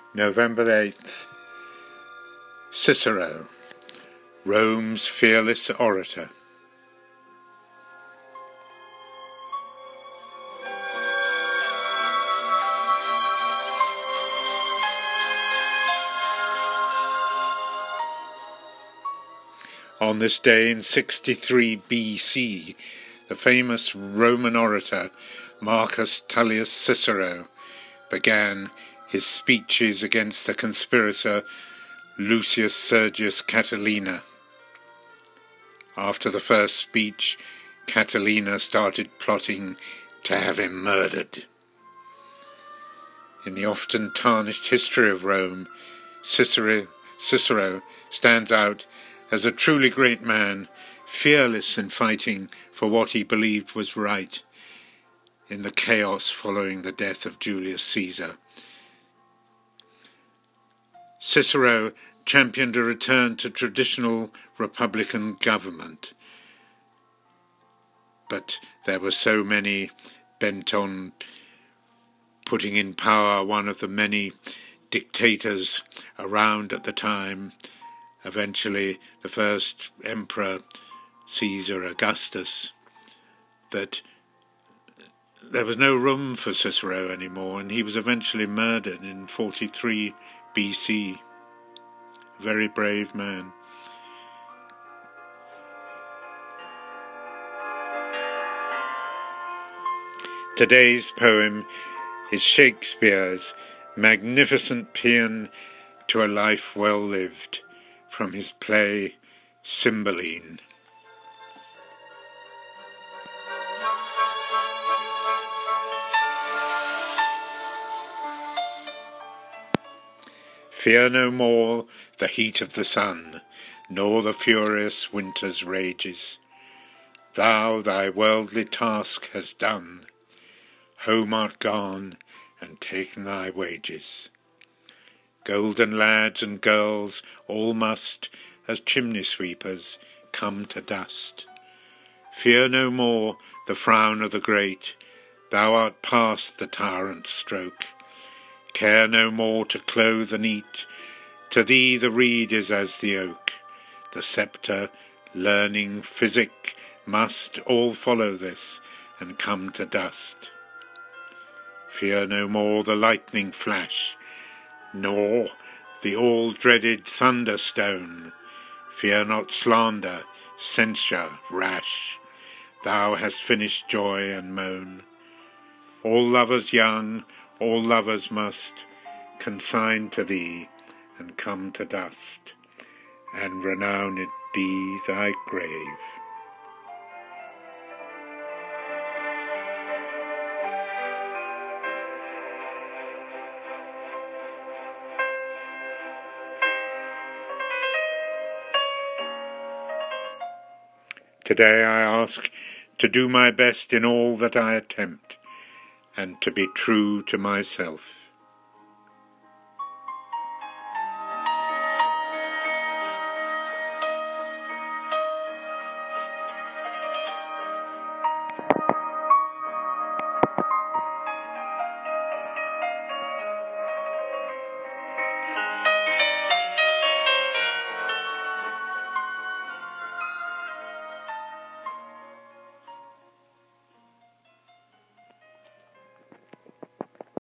November 8th. Cicero, Rome's fearless orator. On this day in 63 BC, the famous Roman orator Marcus Tullius Cicero began his speeches against the conspirator Lucius Sergius Catilina. After the first speech, Catilina started plotting to have him murdered. In the often tarnished history of Rome, Cicero stands out as a truly great man, fearless in fighting for what he believed was right in the chaos following the death of Julius Caesar. Cicero championed a return to traditional republican government, but there were so many bent on putting in power one of the many dictators around at the time, eventually the first emperor, Caesar Augustus, that there was no room for Cicero anymore, and he was eventually murdered in 43 BC. A very brave man. Today's poem is Shakespeare's magnificent paean to a life well lived, from his play Cymbeline. Fear no more the heat of the sun, nor the furious winter's rages. Thou thy worldly task hast done, home art gone, and taken thy wages. Golden lads and girls all must, as chimney sweepers, come to dust. Fear no more the frown of the great, thou art past the tyrant's stroke. Care no more to clothe and eat, to thee the reed is as the oak. The sceptre, learning, physic, must all follow this, and come to dust. Fear no more the lightning flash, nor the all-dreaded thunderstone. Fear not slander, censure rash, thou hast finished joy and moan. All lovers young, all lovers must consign to thee and come to dust, and renowned be thy grave. Today I ask to do my best in all that I attempt, and to be true to myself.